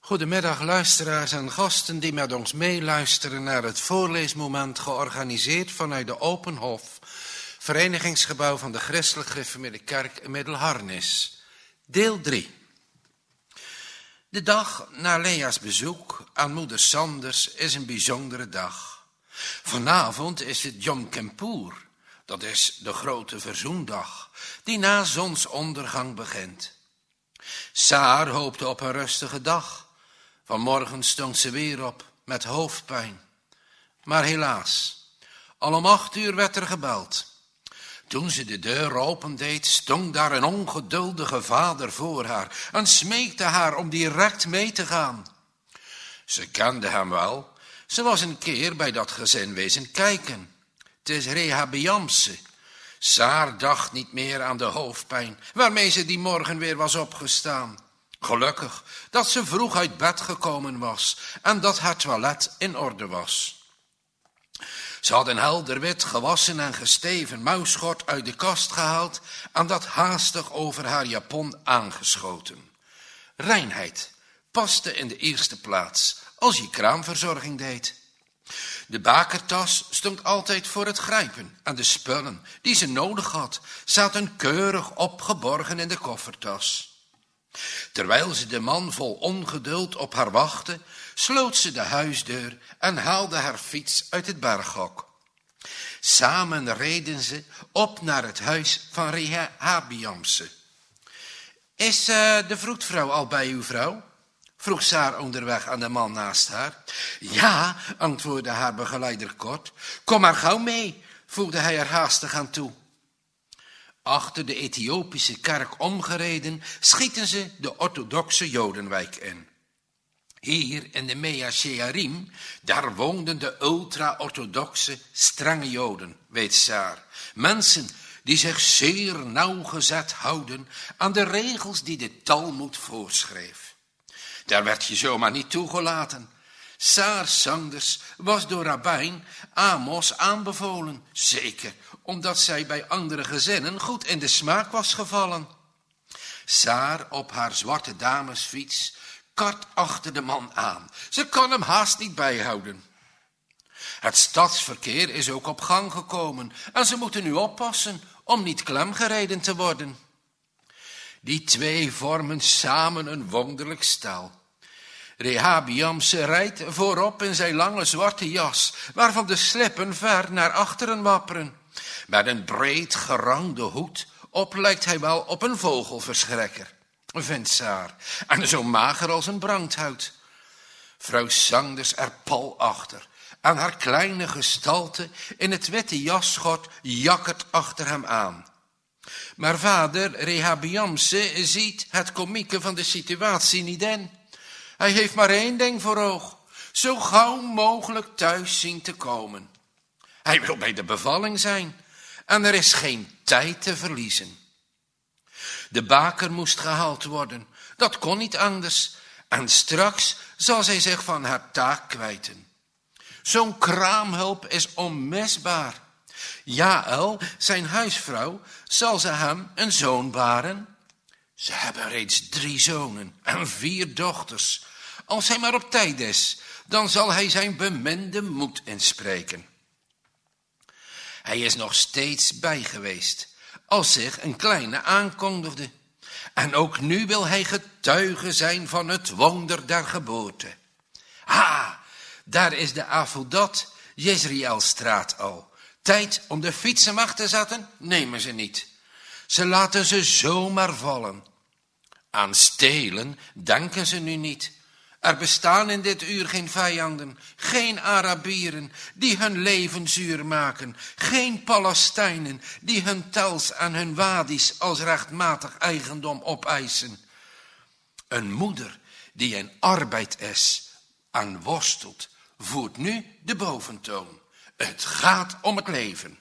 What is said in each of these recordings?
Goedemiddag luisteraars en gasten die met ons meeluisteren naar het voorleesmoment georganiseerd vanuit de Open Hof, verenigingsgebouw van de Christelijk Gereformeerde Kerk in Middelharnis. Deel 3. De dag na Lea's bezoek aan moeder Sanders is een bijzondere dag. Vanavond is het Yom Kippur, dat is de grote verzoendag, die na zonsondergang begint. Saar hoopte op een rustige dag. Vanmorgen stond ze weer op met hoofdpijn. Maar helaas, al om 8 uur werd er gebeld. Toen ze de deur opendeed, stond daar een ongeduldige vader voor haar en smeekte haar om direct mee te gaan. Ze kende hem wel. Ze was een keer bij dat gezin wezen kijken. Het is Rehabiamse. Saar dacht niet meer aan de hoofdpijn, waarmee ze die morgen weer was opgestaan. Gelukkig dat ze vroeg uit bed gekomen was en dat haar toilet in orde was. Ze had een helder wit gewassen en gesteven mouwschort uit de kast gehaald en dat haastig over haar japon aangeschoten. Reinheid paste in de eerste plaats als je kraamverzorging deed. De bakertas stond altijd voor het grijpen en de spullen die ze nodig had zaten keurig opgeborgen in de koffertas. Terwijl ze de man vol ongeduld op haar wachtte, sloot ze de huisdeur en haalde haar fiets uit het berghok. Samen reden ze op naar het huis van Rehabiamse. Is de vroedvrouw al bij uw vrouw? Vroeg Saar onderweg aan de man naast haar. Ja, antwoordde haar begeleider kort. Kom maar gauw mee, voegde hij er haastig aan toe. Achter de Ethiopische kerk omgereden, schieten ze de orthodoxe Jodenwijk in. Hier in de Mea Shearim, daar woonden de ultra-orthodoxe strenge Joden, weet Saar. Mensen die zich zeer nauwgezet houden aan de regels die de Talmud voorschreef. Daar werd je zomaar niet toegelaten. Saar Sanders was door rabbijn Amos aanbevolen, zeker omdat zij bij andere gezinnen goed in de smaak was gevallen. Saar op haar zwarte damesfiets kart achter de man aan. Ze kon hem haast niet bijhouden. Het stadsverkeer is ook op gang gekomen en ze moeten nu oppassen om niet klemgereden te worden. Die twee vormen samen een wonderlijk stel. Rehabiamse rijdt voorop in zijn lange zwarte jas, waarvan de slippen ver naar achteren wapperen. Met een breed gerangde hoed op lijkt hij wel op een vogelverschrekker, vindt Saar, en zo mager als een brandhout. Vrouw Sanders er pal achter, en haar kleine gestalte in het witte jasschort jakkert achter hem aan. Maar vader Rehabiamse ziet het komieke van de situatie niet in. Hij heeft maar één ding voor oog, zo gauw mogelijk thuis zien te komen. Hij wil bij de bevalling zijn en er is geen tijd te verliezen. De baker moest gehaald worden, dat kon niet anders en straks zal zij zich van haar taak kwijten. Zo'n kraamhulp is onmisbaar. Jaël, zijn huisvrouw, zal ze hem een zoon baren. Ze hebben reeds 3 zonen en 4 dochters. Als hij maar op tijd is, dan zal hij zijn beminde moed inspreken. Hij is nog steeds bij geweest, als zich een kleine aankondigde. En ook nu wil hij getuige zijn van het wonder der geboorte. Ha, daar is de Avodat Jezreelstraat al. Tijd om de fietsen achter te zetten, nemen ze niet. Ze laten ze zomaar vallen. Aan stelen denken ze nu niet. Er bestaan in dit uur geen vijanden, geen Arabieren die hun leven zuur maken, geen Palestijnen die hun tels en hun wadi's als rechtmatig eigendom opeisen. Een moeder die in arbeid is en worstelt, voert nu de boventoon. Het gaat om het leven.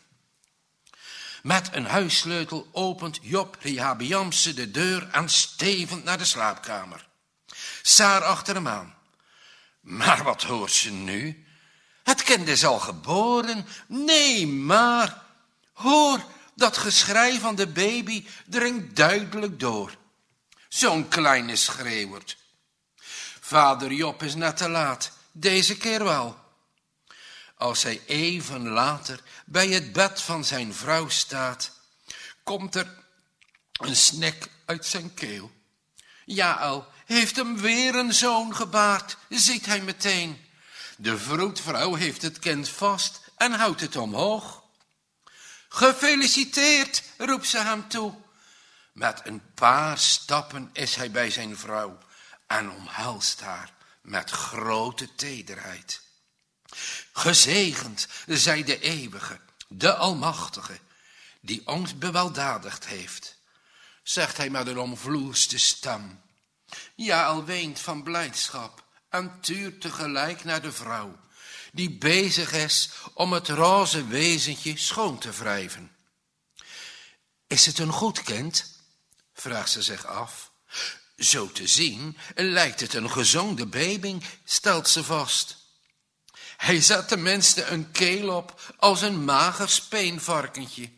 Met een huissleutel opent Job Rehabiamse de deur en stevend naar de slaapkamer. Saar achter hem aan. Maar wat hoort ze nu? Het kind is al geboren. Nee, maar hoor, dat geschrei van de baby dringt duidelijk door. Zo'n kleine schreeuwert. Vader Job is net te laat, deze keer wel. Als hij even later bij het bed van zijn vrouw staat, komt er een snik uit zijn keel. Jaël heeft hem weer een zoon gebaard, ziet hij meteen. De vroedvrouw heeft het kind vast en houdt het omhoog. Gefeliciteerd, roept ze hem toe. Met een paar stappen is hij bij zijn vrouw en omhelst haar met grote tederheid. Gezegend zij de eeuwige, de almachtige, die ons beweldadigd heeft, zegt hij met een omvloerste stem. Jaël weent van blijdschap en tuurt tegelijk naar de vrouw, die bezig is om het roze wezentje schoon te wrijven. Is het een goed kind? Vraagt ze zich af. Zo te zien lijkt het een gezonde baby, stelt ze vast. Hij zet tenminste een keel op als een mager speenvarkentje.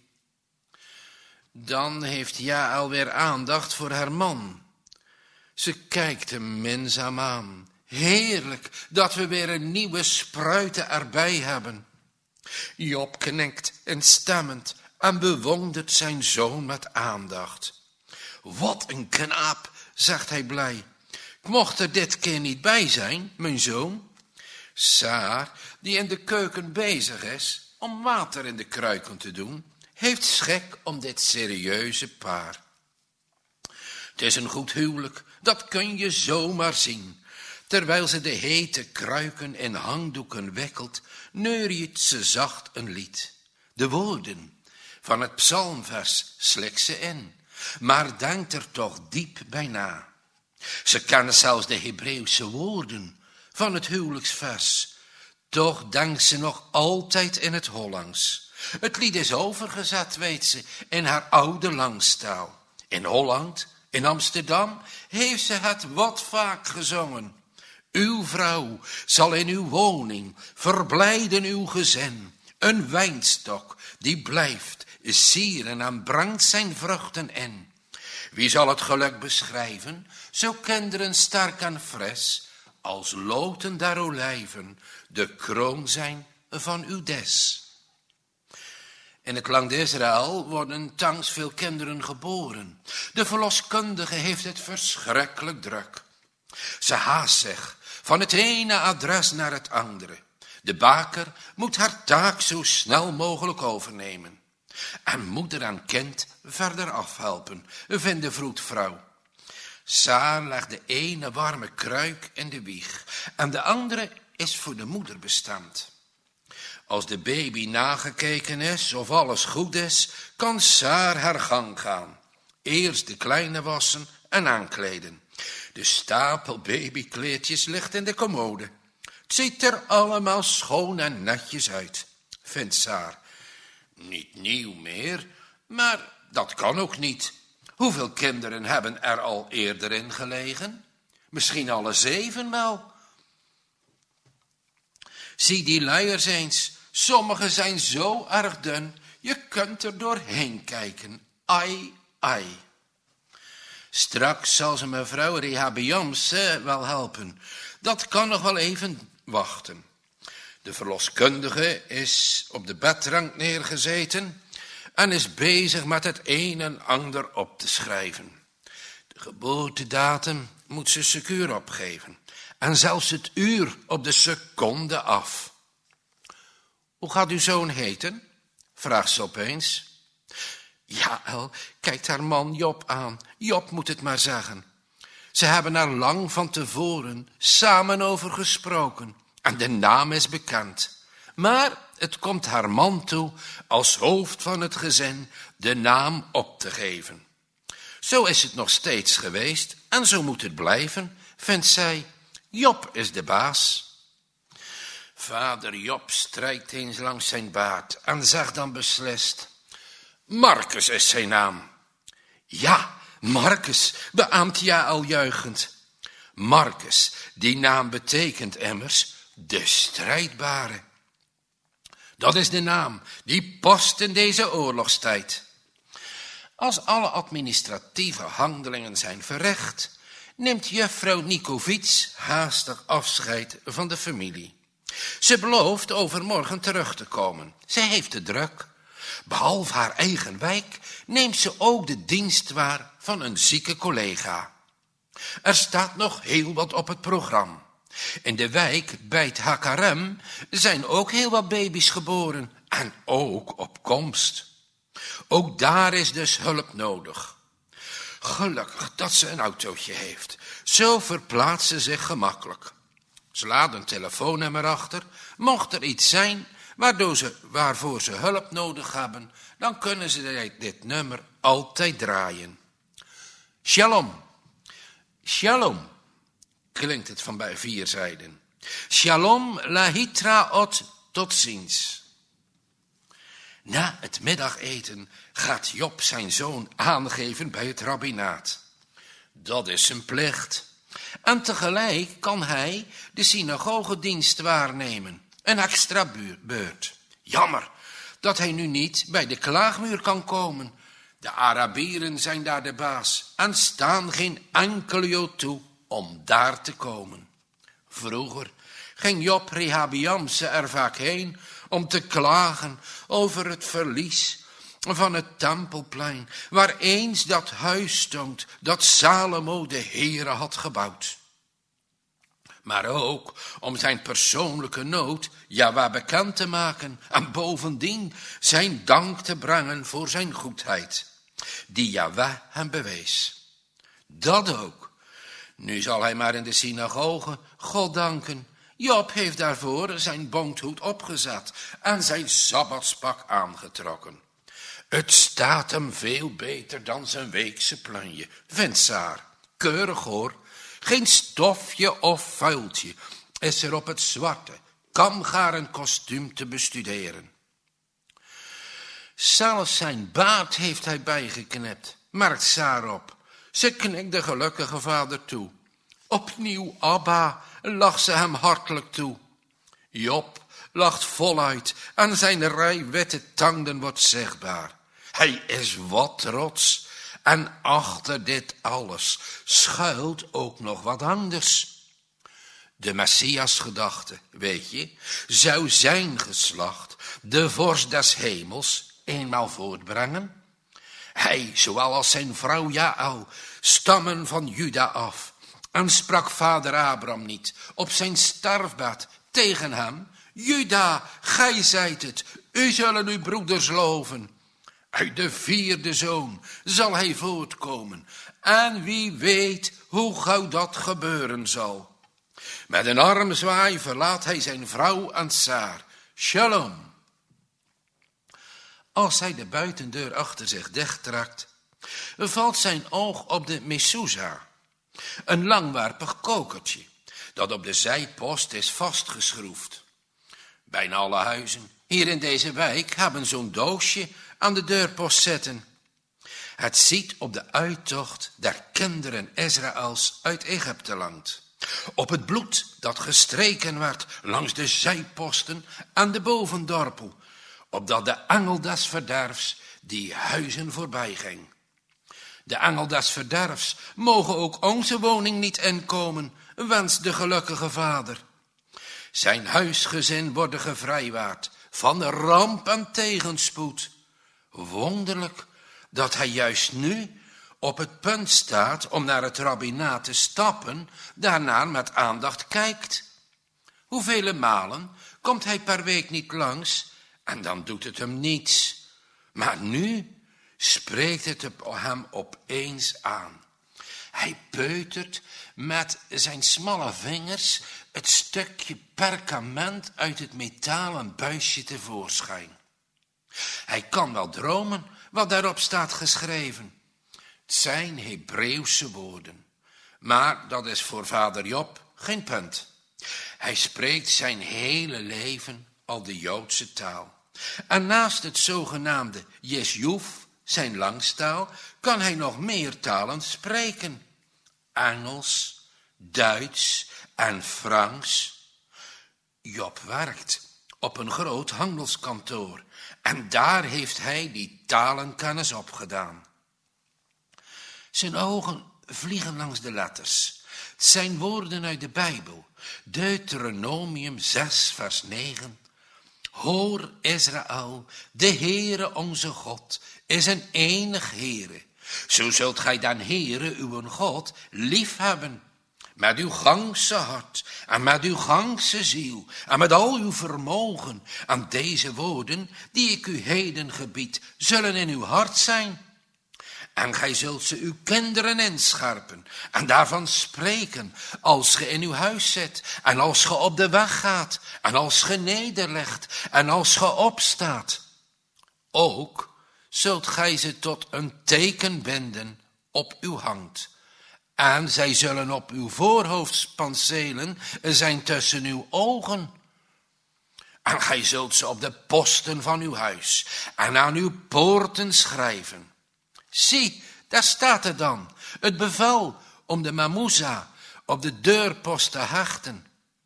Dan heeft Jaël weer aandacht voor haar man. Ze kijkt hem minzaam aan. Heerlijk dat we weer een nieuwe spruiten erbij hebben. Job knikt instemmend en bewondert zijn zoon met aandacht. Wat een knaap, zegt hij blij. Ik mocht er dit keer niet bij zijn, mijn zoon. Saar, die in de keuken bezig is om water in de kruiken te doen, heeft schik om dit serieuze paar. Het is een goed huwelijk, dat kun je zomaar zien. Terwijl ze de hete kruiken in hangdoeken wikkelt, neuriet ze zacht een lied. De woorden van het psalmvers slikt ze in, maar denkt er toch diep bij na. Ze kennen zelfs de Hebreeuwse woorden van het huwelijksvers. Toch denkt ze nog altijd in het Hollands. Het lied is overgezet, weet ze, in haar oude langstaal. In Holland, in Amsterdam, heeft ze het wat vaak gezongen. Uw vrouw zal in uw woning verblijden uw gezin. Een wijnstok die blijft sieren en brengt zijn vruchten in. Wie zal het geluk beschrijven, zo kinderen sterk en fris, als loten der olijven, de kroon zijn van uw des. In het land Israël worden thans veel kinderen geboren. De verloskundige heeft het verschrikkelijk druk. Ze haast zich van het ene adres naar het andere. De baker moet haar taak zo snel mogelijk overnemen. En moeder en kind verder afhelpen, vindt de vroedvrouw. Saar legt de ene warme kruik in de wieg en de andere is voor de moeder bestemd. Als de baby nagekeken is of alles goed is, kan Saar haar gang gaan. Eerst de kleine wassen en aankleden. De stapel babykleedjes ligt in de commode. Het ziet er allemaal schoon en netjes uit, vindt Saar. Niet nieuw meer, maar dat kan ook niet. Hoeveel kinderen hebben er al eerder in gelegen? Misschien alle 7 wel. Zie die luiers eens. Sommige zijn zo erg dun, je kunt er doorheen kijken. Ai, ai. Straks zal ze mevrouw Rehabeamse wel helpen. Dat kan nog wel even wachten. De verloskundige is op de bedrank neergezeten en is bezig met het een en ander op te schrijven. De geboortedatum moet ze secuur opgeven en zelfs het uur op de seconde af. Hoe gaat uw zoon heten? Vraagt ze opeens. Jaël kijkt haar man Job aan. Job moet het maar zeggen. Ze hebben er lang van tevoren samen over gesproken en de naam is bekend. Maar het komt haar man toe als hoofd van het gezin de naam op te geven. Zo is het nog steeds geweest en zo moet het blijven, vindt zij. Job is de baas. Vader Job strijkt eens langs zijn baard en zegt dan beslist: Marcus is zijn naam. Ja, Marcus, beaamt Jaël juichend. Marcus, die naam betekent immers de strijdbare. Dat is de naam die past in deze oorlogstijd. Als alle administratieve handelingen zijn verricht, neemt juffrouw Nikovits haastig afscheid van de familie. Ze belooft overmorgen terug te komen. Zij heeft het druk. Behalve haar eigen wijk neemt ze ook de dienst waar van een zieke collega. Er staat nog heel wat op het programma. In de wijk bij het Hakarem zijn ook heel wat baby's geboren en ook op komst. Ook daar is dus hulp nodig. Gelukkig dat ze een autootje heeft. Zo verplaatst ze zich gemakkelijk. Ze laat een telefoonnummer achter. Mocht er iets zijn waarvoor ze hulp nodig hebben, dan kunnen ze dit nummer altijd draaien. Shalom. Shalom, klinkt het van bij 4 zijden. Shalom lahitraot, tot ziens. Na het middageten gaat Job zijn zoon aangeven bij het rabbinaat. Dat is zijn plicht. En tegelijk kan hij de synagogedienst waarnemen. Een extra beurt. Jammer dat hij nu niet bij de klaagmuur kan komen. De Arabieren zijn daar de baas en staan geen enkel Jood toe om daar te komen. Vroeger ging Job Rehabiamse er vaak heen om te klagen over het verlies van het Tempelplein, waar eens dat huis stond dat Salomo de Heere had gebouwd. Maar ook om zijn persoonlijke nood Jahwe bekend te maken en bovendien zijn dank te brengen voor zijn goedheid, die Jahwe hem bewees. Dat ook. Nu zal hij maar in de synagoge God danken. Job heeft daarvoor zijn bondhoed opgezet en zijn sabbatspak aangetrokken. Het staat hem veel beter dan zijn weekse plunje, vindt Saar. Keurig hoor, geen stofje of vuiltje is er op het zwarte, kamgaren kostuum te bestuderen. Zelfs zijn baard heeft hij bijgeknipt, merkt Saar op. Ze knikt de gelukkige vader toe. Opnieuw Abba, lacht ze hem hartelijk toe. Job lacht voluit en zijn rij witte tanden wordt zichtbaar. Hij is wat trots en achter dit alles schuilt ook nog wat anders. De Messiasgedachte, weet je, zou zijn geslacht de vorst des hemels eenmaal voortbrengen. Hij, zowel als zijn vrouw Jaël, stammen van Juda af. En sprak vader Abraham niet op zijn sterfbed tegen hem: Juda, gij zijt het, u zullen uw broeders loven. Uit de 4e zoon zal hij voortkomen, en wie weet hoe gauw dat gebeuren zal. Met een armzwaai verlaat hij zijn vrouw en Saar. Shalom. Als hij de buitendeur achter zich dichttrekt, valt zijn oog op de mezuzah, een langwerpig kokertje dat op de zijpost is vastgeschroefd. Bijna alle huizen hier in deze wijk hebben zo'n doosje aan de deurpost zitten. Het ziet op de uittocht der kinderen Israëls uit Egypte land. Op het bloed dat gestreken werd langs de zijposten en de bovendorpel, opdat de engel des verderfs die huizen voorbij ging. De engel des verderfs mogen ook onze woning niet inkomen, wenst de gelukkige vader. Zijn huisgezin worden gevrijwaard van ramp en tegenspoed. Wonderlijk dat hij juist nu op het punt staat om naar het rabbinaat te stappen, daarna met aandacht kijkt. Hoevele malen komt hij per week niet langs en dan doet het hem niets. Maar nu spreekt het hem opeens aan. Hij peutert met zijn smalle vingers het stukje perkament uit het metalen buisje tevoorschijn. Hij kan wel dromen wat daarop staat geschreven. Het zijn Hebreeuwse woorden, maar dat is voor vader Job geen punt. Hij spreekt zijn hele leven al de Joodse taal. En naast het zogenaamde Jesjoef, zijn langstaal, kan hij nog meer talen spreken. Engels, Duits en Frans. Job werkt op een groot handelskantoor en daar heeft hij die talenkennis opgedaan. Zijn ogen vliegen langs de letters. Het zijn woorden uit de Bijbel. Deuteronomium 6 vers 9. Hoor Israël, de Heere onze God is een enig Heere. Zo zult gij dan Heere uw God lief hebben. Met uw ganse hart en met uw ganse ziel en met al uw vermogen. En deze woorden die ik u heden gebied zullen in uw hart zijn. En gij zult ze uw kinderen inscherpen en daarvan spreken als ge in uw huis zit en als ge op de weg gaat en als ge nederlegt en als ge opstaat. Ook zult gij ze tot een teken binden op uw hand. En zij zullen op uw voorhoofdspансelen zijn tussen uw ogen. En gij zult ze op de posten van uw huis en aan uw poorten schrijven. Zie, daar staat het dan, het bevel om de mamuza op de deurpost te hechten.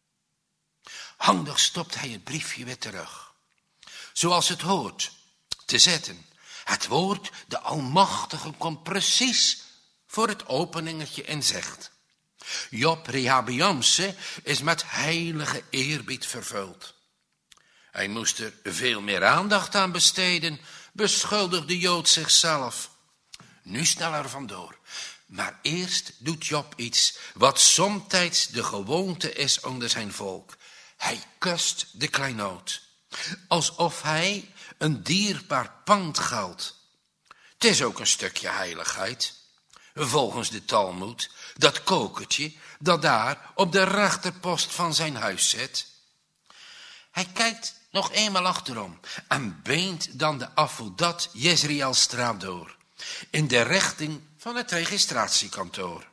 Handig stopt hij het briefje weer terug. Zoals het hoort, te zetten. Het woord, de Almachtige, komt precies voor het openingetje in zicht. Job Rehabeamse is met heilige eerbied vervuld. Hij moest er veel meer aandacht aan besteden, beschuldigde Jood zichzelf. Nu snel er vandoor. Maar eerst doet Job iets wat somtijds de gewoonte is onder zijn volk. Hij kust de kleinood, alsof hij een dierbaar pand geldt. Het is ook een stukje heiligheid. Volgens de Talmoed, dat kokertje dat daar op de rechterpost van zijn huis zit. Hij kijkt nog eenmaal achterom en beent dan de Avodat Jezreelstraat door, in de richting van het registratiekantoor.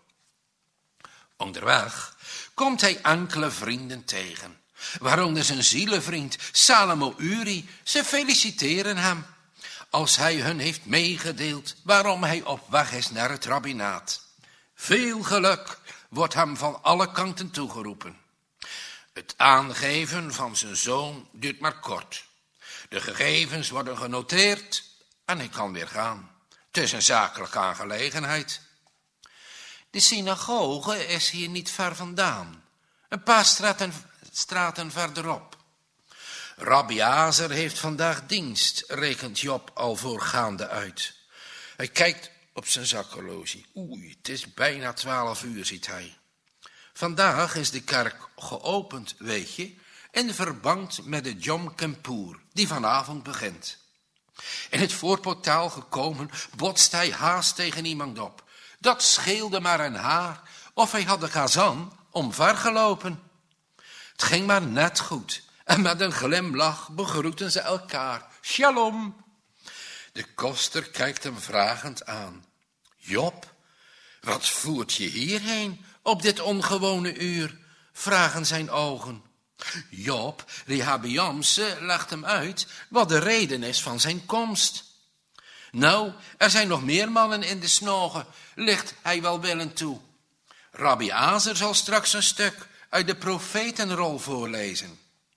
Onderweg komt hij enkele vrienden tegen, waaronder zijn zielenvriend Salomo Uri. Ze feliciteren hem, als hij hun heeft meegedeeld waarom hij op weg is naar het rabbinaat. Veel geluk wordt hem van alle kanten toegeroepen. Het aangeven van zijn zoon duurt maar kort. De gegevens worden genoteerd en hij kan weer gaan. Het is een zakelijke aangelegenheid. De synagoge is hier niet ver vandaan, een paar straten verderop. Rabbi Azer heeft vandaag dienst, rekent Job al voorgaande uit. Hij kijkt op zijn zakhorloge. Oei, het is bijna 12 uur, ziet hij. Vandaag is de kerk geopend, weet je, in verband met de Yom Kippur, die vanavond begint. In het voorportaal gekomen botst hij haast tegen iemand op. Dat scheelde maar een haar, of hij had de gazan omvergelopen. Het ging maar net goed. En met een glimlach begroeten ze elkaar. Shalom. De koster kijkt hem vragend aan. Job, wat voert je hierheen op dit ongewone uur? Vragen zijn ogen. Job Rehabeamse legt hem uit wat de reden is van zijn komst. Nou, er zijn nog meer mannen in de snogen, licht hij welwillend toe. Rabbi Azer zal straks een stuk uit de profetenrol voorlezen.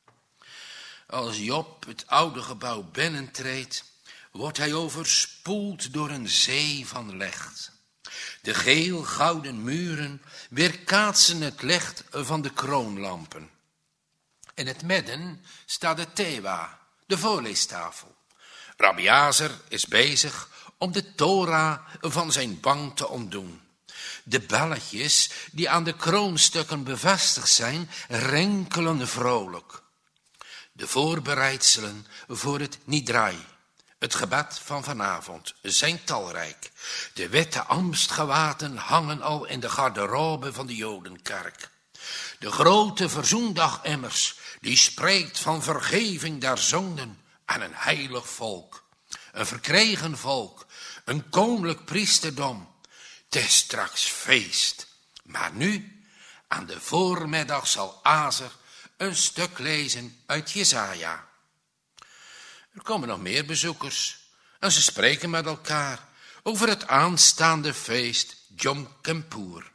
Als Job het oude gebouw binnentreedt, wordt hij overspoeld door een zee van licht. De geel-gouden muren weerkaatsen het licht van de kroonlampen. In het midden staat de tewa, de voorleestafel. Rabbi Azer is bezig om de Torah van zijn bank te ontdoen. De belletjes die aan de kroonstukken bevestigd zijn, rinkelen vrolijk. De voorbereidselen voor het Nidrai, het gebed van vanavond, zijn talrijk. De witte amstgewaten hangen al in de garderobe van de Jodenkerk. De grote verzoendagimmers, die spreekt van vergeving der zonden en een heilig volk. Een verkregen volk, een koninklijk priesterdom. Het is straks feest, maar nu, aan de voormiddag zal Azer een stuk lezen uit Jesaja. Er komen nog meer bezoekers en ze spreken met elkaar over het aanstaande feest Yom Kippur.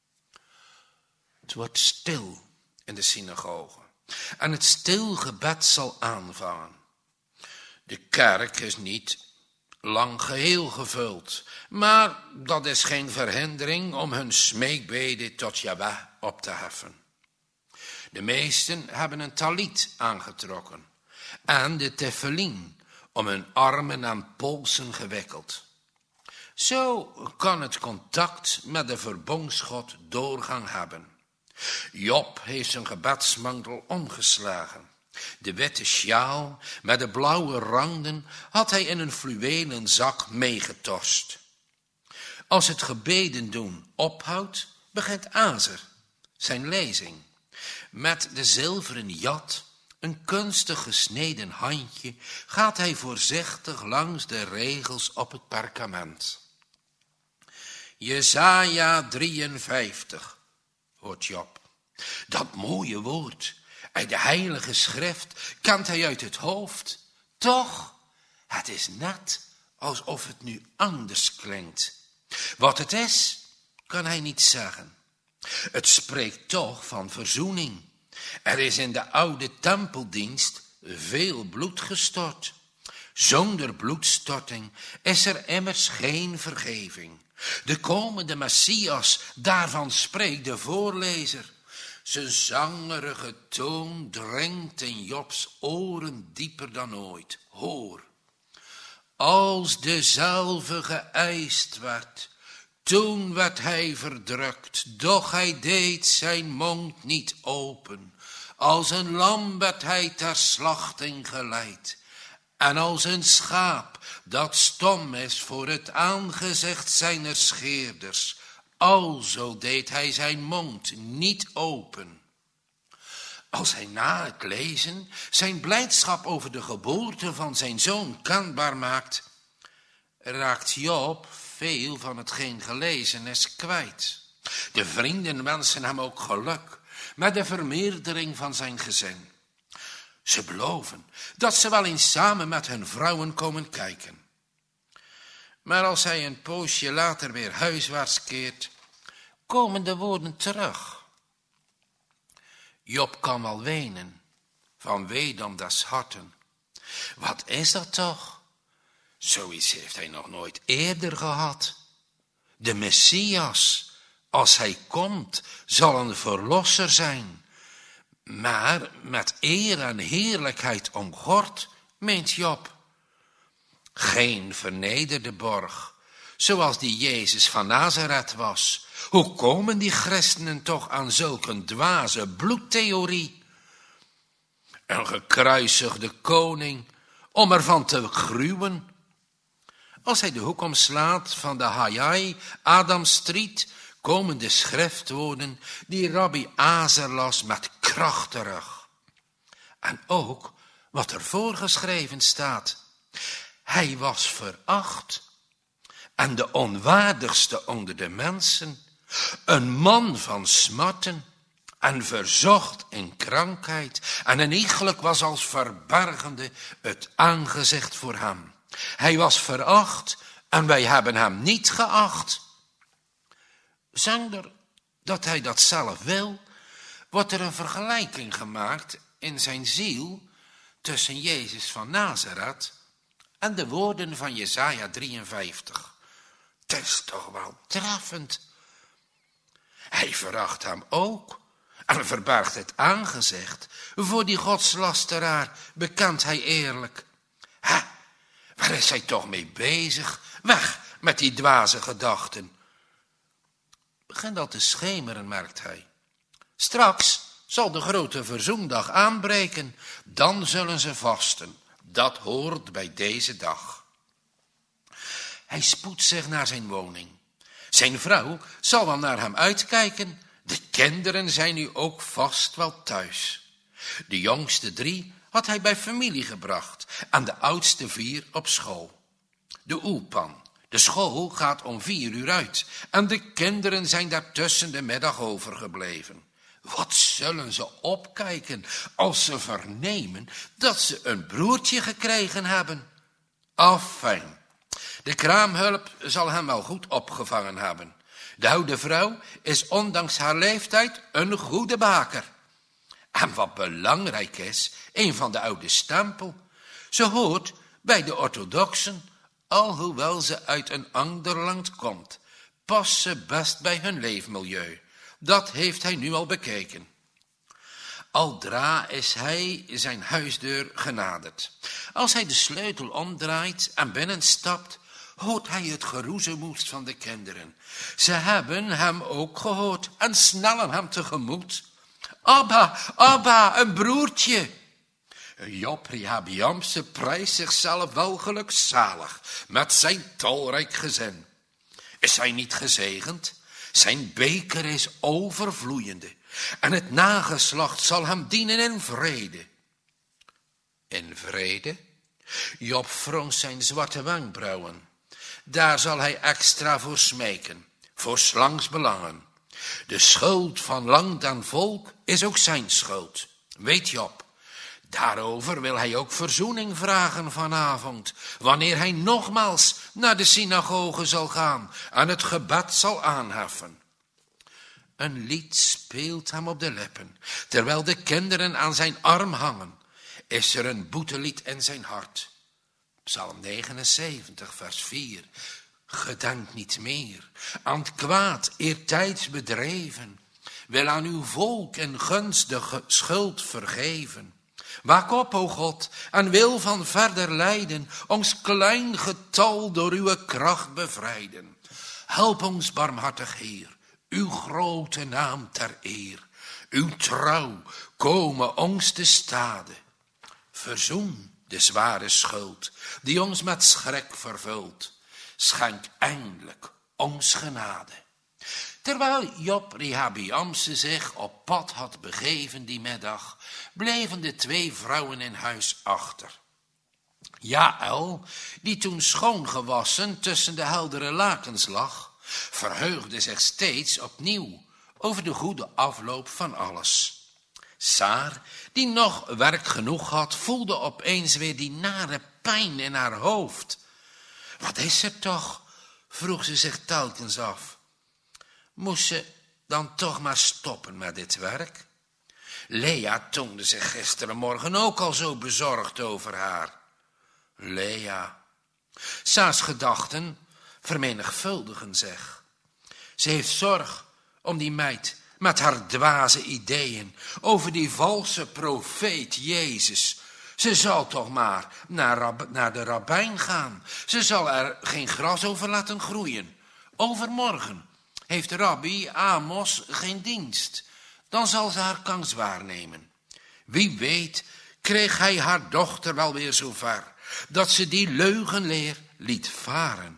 Het wordt stil in de synagoge en het stilgebed zal aanvangen. De kerk is niet lang geheel gevuld. Maar dat is geen verhindering om hun smeekbeden tot Jahweh op te heffen. De meesten hebben een talit aangetrokken en de tefillin om hun armen en polsen gewikkeld. Zo kan het contact met de verbondsgod doorgang hebben. Job heeft zijn gebedsmantel omgeslagen. De witte sjaal met de blauwe randen had hij in een fluwelen zak meegetorst. Als het gebeden doen ophoudt, begint Azer zijn lezing. Met de zilveren jat, een kunstig gesneden handje, gaat hij voorzichtig langs de regels op het perkament. Jesaja 53, hoort Job. Dat mooie woord uit de heilige schrift kent hij uit het hoofd. Toch, het is net alsof het nu anders klinkt. Wat het is, kan hij niet zeggen. Het spreekt toch van verzoening. Er is in de oude tempeldienst veel bloed gestort. Zonder bloedstorting is er immers geen vergeving. De komende Messias, daarvan spreekt de voorlezer. Zijn zangerige toon dringt in Jobs oren dieper dan ooit. Hoor, als dezelfde geëist werd, toen werd hij verdrukt, doch hij deed zijn mond niet open. Als een lam werd hij ter slachting geleid. En als een schaap dat stom is voor het aangezicht zijner scheerders, alzo deed hij zijn mond niet open. Als hij na het lezen zijn blijdschap over de geboorte van zijn zoon kenbaar maakt, raakt Job veel van hetgeen gelezen is kwijt. De vrienden wensen hem ook geluk met de vermeerdering van zijn gezin. Ze beloven dat ze wel eens samen met hun vrouwen komen kijken. Maar als hij een poosje later weer huiswaarts keert, komen de woorden terug. Job kan wel wenen van weedom des harten. Wat is dat toch? Zoiets heeft hij nog nooit eerder gehad. De Messias, als hij komt, zal een verlosser zijn. Maar met eer en heerlijkheid omgord, meent Job. Geen vernederde borg, zoals die Jezus van Nazareth was. Hoe komen die christenen toch aan zulke dwaze bloedtheorie? Een gekruisigde koning, om ervan te gruwen. Als hij de hoek omslaat van de Hayai Adam Street, komen de schriftwoorden die Rabbi Azer las met kracht terug. En ook wat er voorgeschreven staat. Hij was veracht en de onwaardigste onder de mensen, een man van smarten en verzocht in krankheid, en een iegelijk was als verbergende het aangezicht voor hem. Hij was veracht en wij hebben hem niet geacht. Zonder dat hij dat zelf wil, wordt er een vergelijking gemaakt in zijn ziel tussen Jezus van Nazareth en de woorden van Jesaja 53. Het is toch wel treffend. Hij veracht hem ook en verbergt het aangezicht. Voor die godslasteraar bekent hij eerlijk. Waar is hij toch mee bezig? Weg met die dwaze gedachten. Begint al te schemeren, merkt hij. Straks zal de grote verzoendag aanbreken. Dan zullen ze vasten. Dat hoort bij deze dag. Hij spoedt zich naar zijn woning. Zijn vrouw zal wel naar hem uitkijken. De kinderen zijn nu ook vast wel thuis. De jongste 3 had hij bij familie gebracht en de oudste 4 op school. De oelpan, de school gaat om 4 uur uit en de kinderen zijn daar tussen de middag overgebleven. Wat zullen ze opkijken als ze vernemen dat ze een broertje gekregen hebben? Afijn, de kraamhulp zal hem wel goed opgevangen hebben. De oude vrouw is ondanks haar leeftijd een goede baker. En wat belangrijk is, een van de oude stempel. Ze hoort bij de orthodoxen alhoewel ze uit een ander land komt, past ze best bij hun leefmilieu. Dat heeft hij nu al bekeken. Aldra is hij zijn huisdeur genaderd. Als hij de sleutel omdraait en binnenstapt, hoort hij het geroezemoes van de kinderen. Ze hebben hem ook gehoord en snellen hem tegemoet. Abba, Abba, een broertje. Job Rehabeamse prijst zichzelf wel gelukzalig met zijn talrijk gezin. Is hij niet gezegend? Zijn beker is overvloeiende en het nageslacht zal hem dienen in vrede. In vrede? Job fronst zijn zwarte wenkbrauwen. Daar zal hij extra voor smeken, voor 's langs belangen. De schuld van land en volk is ook zijn schuld, weet Job. Daarover wil hij ook verzoening vragen vanavond, wanneer hij nogmaals naar de synagoge zal gaan en het gebed zal aanheffen. Een lied speelt hem op de lippen, terwijl de kinderen aan zijn arm hangen. Is er een boetelied in zijn hart. Psalm 79, vers 4. Gedenk niet meer aan het kwaad eertijds bedreven. Wil aan uw volk in gunst de schuld vergeven. Waak op, o God, en wil van verder lijden ons klein getal door uw kracht bevrijden. Help ons, barmhartig Heer, uw grote naam ter eer. Uw trouw komen ons te stade. Verzoen de zware schuld die ons met schrik vervult. Schenk eindelijk ons genade. Terwijl Job Rehabeamse zich op pad had begeven die middag, bleven de 2 vrouwen in huis achter. Jaël, die toen schoongewassen tussen de heldere lakens lag, verheugde zich steeds opnieuw over de goede afloop van alles. Saar, die nog werk genoeg had, voelde opeens weer die nare pijn in haar hoofd. Wat is er toch? Vroeg ze zich telkens af. Moest ze dan toch maar stoppen met dit werk? Lea toonde zich gisterenmorgen ook al zo bezorgd over haar. Lea. Saars gedachten vermenigvuldigen zich. Ze heeft zorg om die meid met haar dwaze ideeën over die valse profeet Jezus. Ze zal toch maar naar de rabbijn gaan. Ze zal er geen gras over laten groeien. Overmorgen heeft rabbi Amos geen dienst. Dan zal ze haar kans waarnemen. Wie weet kreeg hij haar dochter wel weer zo ver dat ze die leugenleer liet varen.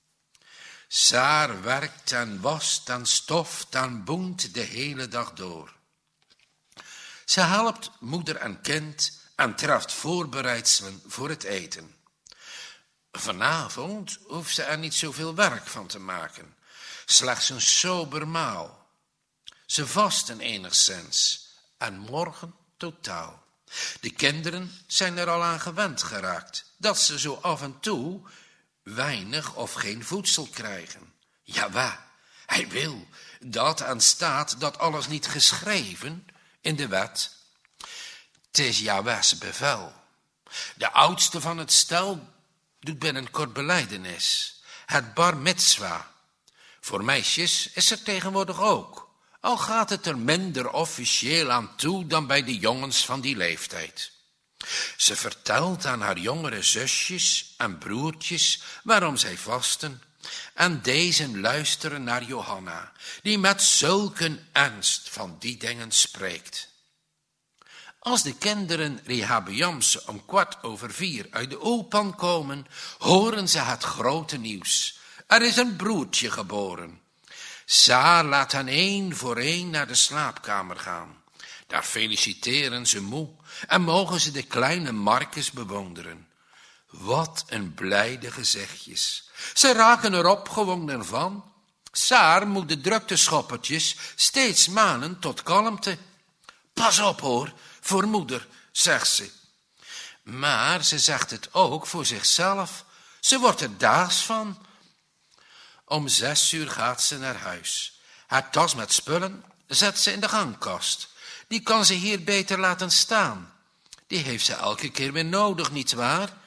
Saar werkt en wast en stoft en boent de hele dag door. Ze helpt moeder en kind en treft voorbereidselen voor het eten. Vanavond hoeft ze er niet zoveel werk van te maken. Slechts een sober maal. Ze vasten enigszins en morgen totaal. De kinderen zijn er al aan gewend geraakt dat ze zo af en toe weinig of geen voedsel krijgen. Jawel, hij wil dat en staat dat alles niet geschreven in de wet. 'Tis Jahweh's bevel. De oudste van het stel doet binnenkort belijdenis, het bar mitzwa. Voor meisjes is er tegenwoordig ook, al gaat het er minder officieel aan toe dan bij de jongens van die leeftijd. Ze vertelt aan haar jongere zusjes en broertjes waarom zij vasten, en deze luisteren naar Johanna, die met zulke ernst van die dingen spreekt. Als de kinderen Rehabeamse om 4:15 uit de oelpan komen, horen ze het grote nieuws. Er is een broertje geboren. Saar laat hen 1 voor 1 naar de slaapkamer gaan. Daar feliciteren ze moe en mogen ze de kleine Marcus bewonderen. Wat een blijde gezichtjes. Ze raken er opgewonden van. Saar moet de drukte schoppertjes steeds manen tot kalmte. Pas op hoor, voor moeder, zegt ze. Maar ze zegt het ook voor zichzelf. Ze wordt er daags van. Om 6 gaat ze naar huis. Haar tas met spullen zet ze in de gangkast. Die kan ze hier beter laten staan. Die heeft ze elke keer weer nodig, nietwaar?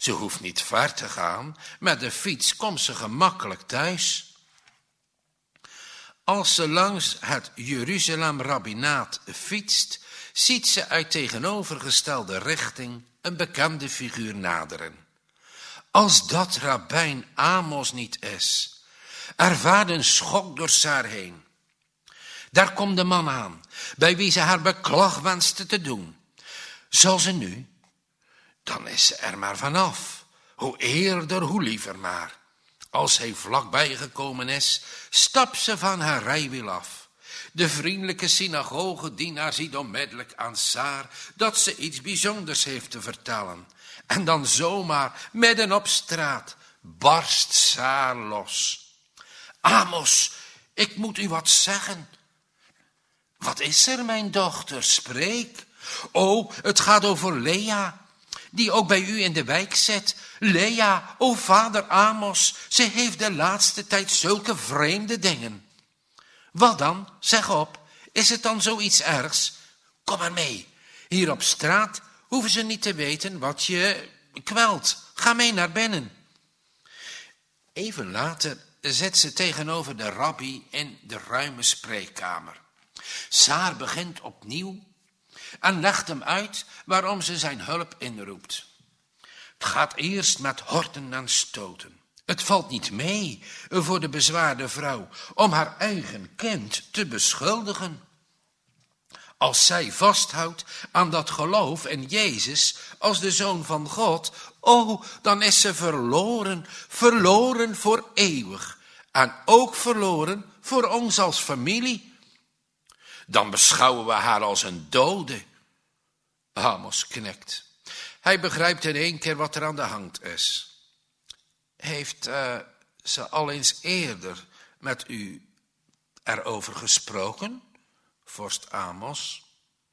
Ze hoeft niet ver te gaan. Met de fiets komt ze gemakkelijk thuis. Als ze langs het Jeruzalem-rabbinaat fietst, ziet ze uit tegenovergestelde richting een bekende figuur naderen. Als dat rabbijn Amos niet is, er vaart een schok door haar heen. Daar komt de man aan, bij wie ze haar beklag wenste te doen. Zal ze nu? Dan is ze er maar vanaf. Hoe eerder, hoe liever maar. Als hij vlakbij gekomen is, stapt ze van haar rijwiel af. De vriendelijke synagogedienaar ziet onmiddellijk aan Saar dat ze iets bijzonders heeft te vertellen. En dan zomaar, midden op straat, barst Saar los. Amos, ik moet u wat zeggen. Wat is er, mijn dochter? Spreek. Oh, het gaat over Lea, die ook bij u in de wijk zit. Lea, o vader Amos, ze heeft de laatste tijd zulke vreemde dingen. Wat dan? Zeg op. Is het dan zoiets ergs? Kom maar mee. Hier op straat hoeven ze niet te weten wat je kwelt. Ga mee naar binnen. Even later zit ze tegenover de rabbi in de ruime spreekkamer. Saar begint opnieuw en legt hem uit waarom ze zijn hulp inroept. Het gaat eerst met horten en stoten. Het valt niet mee voor de bezwaarde vrouw om haar eigen kind te beschuldigen. Als zij vasthoudt aan dat geloof in Jezus als de Zoon van God, oh, dan is ze verloren, verloren voor eeuwig. En ook verloren voor ons als familie. Dan beschouwen we haar als een dode. Amos knikt. Hij begrijpt in één keer wat er aan de hand is. Heeft ze al eens eerder met u erover gesproken? Vorst Amos.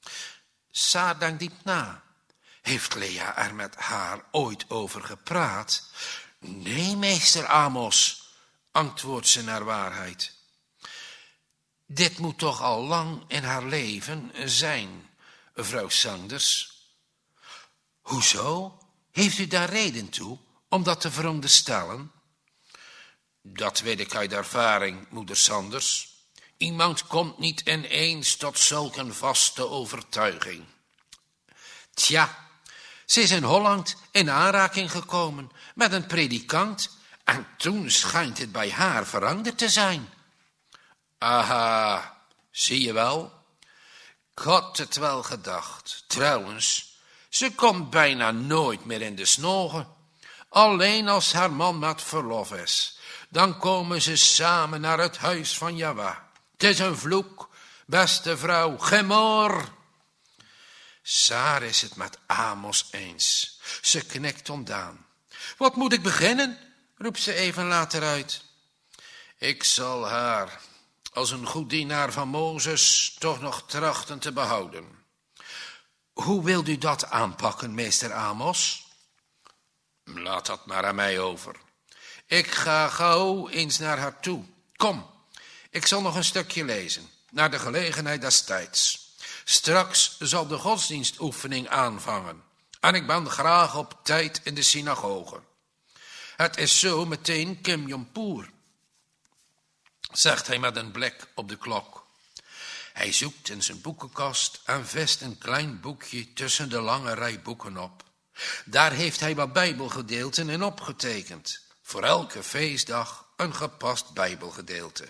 Saar denkt diep na. Heeft Lea er met haar ooit over gepraat? Nee, meester Amos, antwoordt ze naar waarheid. Dit moet toch al lang in haar leven zijn, mevrouw Sanders. Hoezo? Heeft u daar reden toe om dat te veronderstellen? Dat weet ik uit ervaring, moeder Sanders. Iemand komt niet ineens tot zulk een vaste overtuiging. Tja, ze is in Holland in aanraking gekomen met een predikant en toen schijnt het bij haar veranderd te zijn. Aha, zie je wel? Ik had het wel gedacht. Trouwens, ze komt bijna nooit meer in de snogen. Alleen als haar man met verlof is, dan komen ze samen naar het huis van Jahweh. Het is een vloek, beste vrouw, gemor. Saar is het met Amos eens. Ze knikt ontdaan. Wat moet ik beginnen? Roept ze even later uit. Ik zal haar als een goed dienaar van Mozes toch nog trachten te behouden. Hoe wilt u dat aanpakken, meester Amos? Laat dat maar aan mij over. Ik ga gauw eens naar haar toe. Kom, ik zal nog een stukje lezen, naar de gelegenheid des tijds. Straks zal de godsdienstoefening aanvangen. En ik ben graag op tijd in de synagoge. Het is zo meteen Kim Jong-poer, zegt hij met een blik op de klok. Hij zoekt in zijn boekenkast en vist een klein boekje tussen de lange rij boeken op. Daar heeft hij wat bijbelgedeelten in opgetekend. Voor elke feestdag een gepast bijbelgedeelte.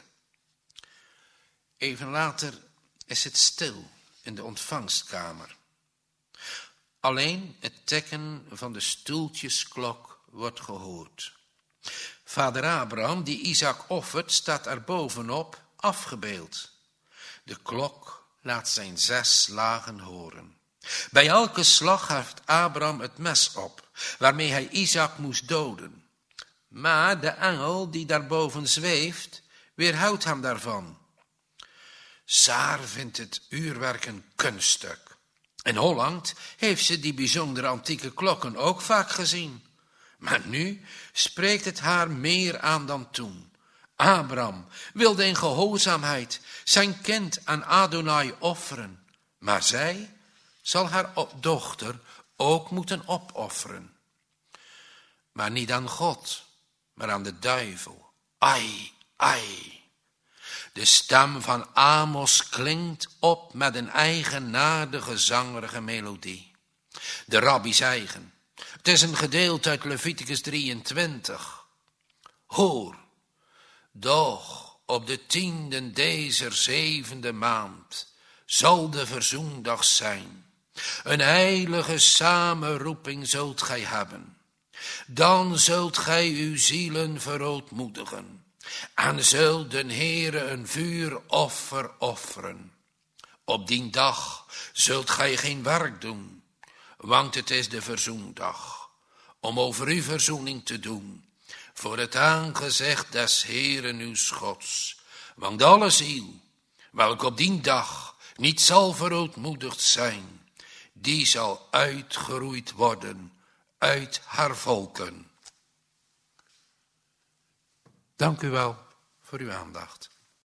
Even later is het stil in de ontvangstkamer. Alleen het tikken van de stoeltjesklok wordt gehoord. Vader Abraham, die Isaac offert, staat er bovenop afgebeeld. De klok laat zijn 6 slagen horen. Bij elke slag heft Abraham het mes op, waarmee hij Isaac moest doden. Maar de engel die daarboven zweeft, weerhoudt hem daarvan. Saar vindt het uurwerk een kunststuk. In Holland heeft ze die bijzondere antieke klokken ook vaak gezien. Maar nu spreekt het haar meer aan dan toen. Abraham wilde in gehoorzaamheid zijn kind aan Adonai offeren. Maar zij zal haar dochter ook moeten opofferen. maar niet aan God, maar aan de duivel. Ai, ai. De stem van Amos klinkt op met een eigenaardige zangerige melodie. De rabbi's eigen. Het is een gedeelte uit Leviticus 23. Hoor, doch op de 10e dezer 7e maand zal de verzoendag zijn. Een heilige samenroeping zult gij hebben. Dan zult gij uw zielen verootmoedigen. En zult den Heere een vuuroffer offeren. Op die dag zult gij geen werk doen, want het is de verzoendag, om over uw verzoening te doen, voor het aangezicht des Heeren uw Gods. Want alle ziel, welke op die dag niet zal verootmoedigd zijn, die zal uitgeroeid worden uit haar volken. Dank u wel voor uw aandacht.